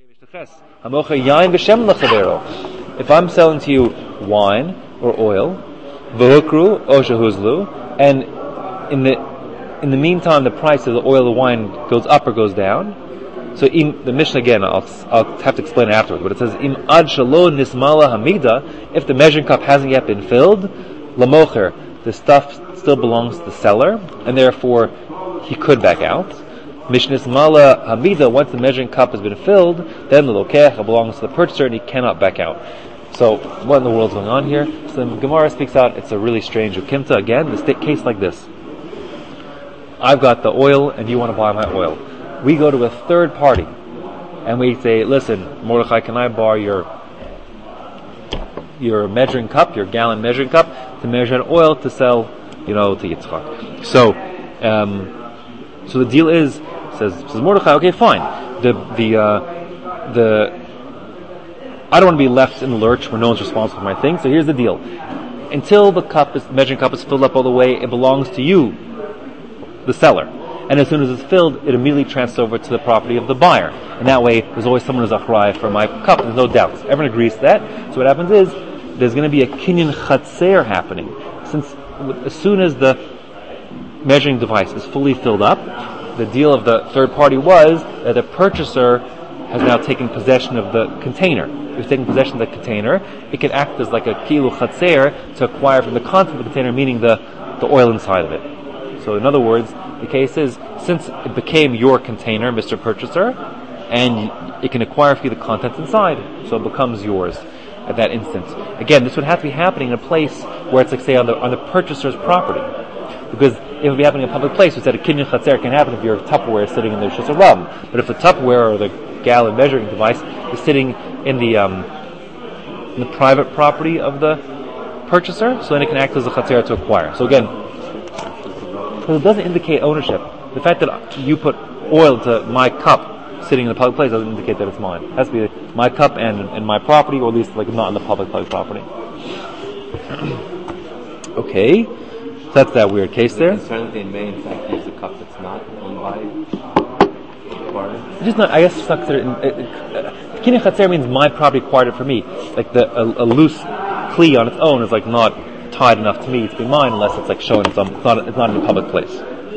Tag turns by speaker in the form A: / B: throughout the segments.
A: If I'm selling to you wine or oil, v'hukru o shehuzlu, and in the meantime the price of the oil or wine goes up or goes down. So the Mishnah again, I'll have to explain it afterwards, but it says im ad shalo nismala hamida, if the measuring cup hasn't yet been filled, lamocher, the stuff still belongs to the seller, and therefore he could back out. Mishnis mala hamida, once the measuring cup has been filled, then the lokech belongs to the purchaser and he cannot back out. So what in the world's going on here? So the Gemara speaks out, it's a really strange ukimta. Again, the case like this. I've got the oil and you want to buy my oil. We go to a third party and we say, listen, Mordechai, can I borrow your measuring cup, your gallon measuring cup, to measure oil to sell, to Yitzchak. So the deal is, says Mordechai, okay, fine. I don't want to be left in the lurch where no one's responsible for my thing. So here's the deal: until the measuring cup is filled up all the way, it belongs to you, the seller. And as soon as it's filled, it immediately transfers over to the property of the buyer. And that way, there's always someone who's achraya for my cup. There's no doubts. Everyone agrees to that. So what happens is, there's going to be a kinyan chatzer happening. As soon as the measuring device is fully filled up, the deal of the third party was that the purchaser has now taken possession of the container. If he's taken possession of the container, it can act as like a kilu chatzer to acquire from the content of the container, meaning the oil inside of it. So in other words, the case is, since it became your container, Mr. Purchaser, and it can acquire for you the contents inside, so it becomes yours at that instant. Again, this would have to be happening in a place where it's like, say, on the purchaser's property. Because if it would be happening in a public place, we said a kinyan chatzer can happen if your Tupperware is sitting in the Rishus Harabim. But if the Tupperware or the gallon measuring device is sitting in the private property of the purchaser, so then it can act as a chatzer to acquire. So again, because it doesn't indicate ownership. The fact that you put oil to my cup sitting in the public place doesn't indicate that it's mine. It has to be my cup and my property, or at least like not in the public property. Okay, so that's that weird case there.
B: Concerned they may in fact use a cup that's not owned by the party.
A: Just not. I guess it's not considered. Kinyan chatzer means my property acquired it for me. Like a loose kli on its own is like not tied enough to me to be mine unless it's like shown it's not in a public place.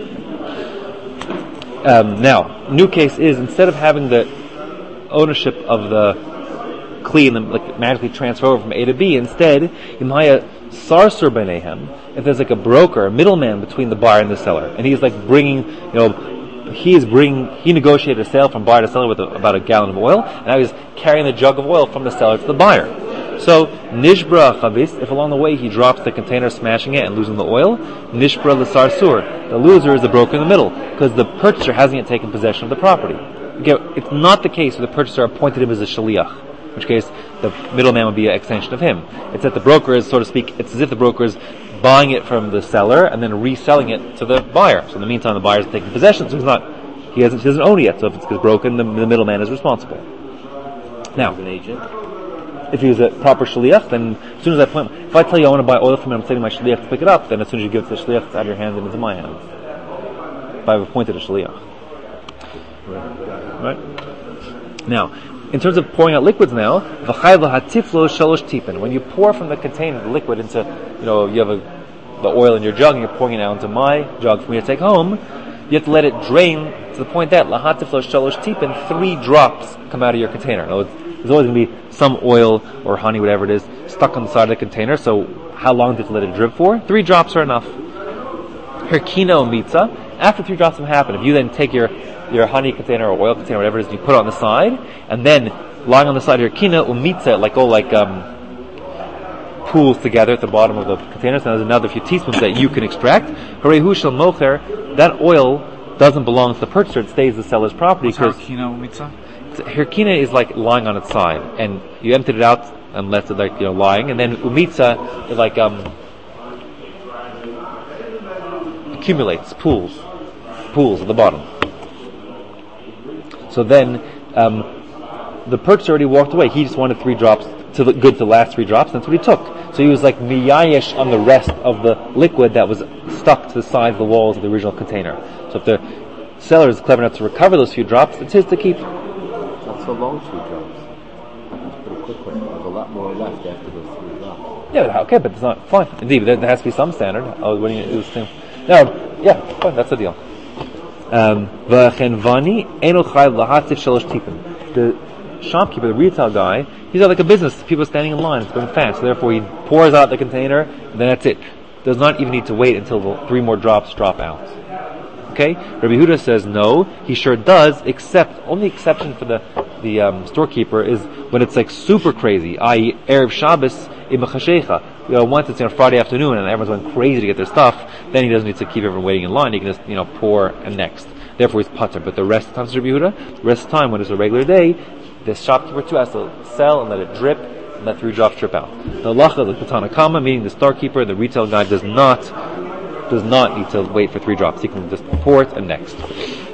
A: Now, new case is, instead of having the ownership of the kli and them like magically transfer over from A to B, instead, imaya sarsur b'neihem, if there's like a broker, a middleman between the buyer and the seller, and he's like bringing, he negotiated a sale from buyer to seller with about a gallon of oil, and now he's carrying the jug of oil from the seller to the buyer. So, nishbra chavis, if along the way he drops the container, smashing it and losing the oil, nishbra l'sarsur, the loser is the broker in the middle, because the purchaser hasn't yet taken possession of the property. Again, it's not the case where the purchaser appointed him as a shaliach, in which case the middleman would be an extension of him. It's that the broker is, so to speak, it's as if the broker is buying it from the seller and then reselling it to the buyer. So in the meantime, the buyer is taking possession, so he doesn't own it yet, so if it's broken, the middleman is responsible. Now,
B: an agent.
A: If he was a proper shaliach, then as soon as if I tell you I want to buy oil from him, I'm sending my shaliach to pick it up, then as soon as you give it to the shaliach, it's out of your hands and it's in my hands. If I've appointed a shaliach. Right? Now, in terms of pouring out liquids now, when you pour from the container the liquid into, you have the oil in your jug and you're pouring it out into my jug for me to take home, you have to let it drain to the point that 3 drops come out of your container. In other words, there's always going to be some oil or honey, whatever it is, stuck on the side of the container. So how long do you have to let it drip for? 3 drops are enough. Herkina umitza. After 3 drops have happened, if you then take your honey container or oil container, whatever it is, you put it on the side, and then lying on the side of your kina umitza, pools together at the bottom of the container. So there's another few teaspoons that you can extract. Harehu shel mocher. That oil doesn't belong to the purchaser; it stays the seller's property.
C: What's herkina umitza?
A: Herkina is like lying on its side, and you emptied it out and left it lying, and then umitza is like accumulates, pools at the bottom. So then the purchaser already walked away. He just wanted 3 drops to the last 3 drops. That's what he took. So he was like miyayesh on the rest of the liquid that was stuck to the sides of the walls of the original container. So if the seller is clever enough to recover those few drops, it's his to keep.
B: so long 3 drops? It's pretty quick one. There's a lot more left after those 3 drops.
A: Yeah, okay, but it's not fine. Indeed, there has to be some standard. Oh, when you do this thing. Now, yeah, fine, that's the deal. The shopkeeper, the retail guy, he's got like a business. People are standing in line. It's going fast. So therefore, he pours out the container, and then that's it. Does not even need to wait until the 3 more drops drop out. Okay? Rabbi Huda says no. He sure does, except only exception for the storekeeper is when it's like super crazy, i.e. Erev Shabbos in Mechashecha. Once it's Friday afternoon and everyone's going crazy to get their stuff, then he doesn't need to keep everyone waiting in line. He can just pour and next. Therefore, he's patur. But the rest of the time, Rabbi Huda, the rest of the time when it's a regular day, the shopkeeper too has to sell and let it drip and let 3 drops drip out. The halacha, the Tanna Kama, meaning the storekeeper, the retail guy does not need to wait for 3 drops. He can just pour it and next.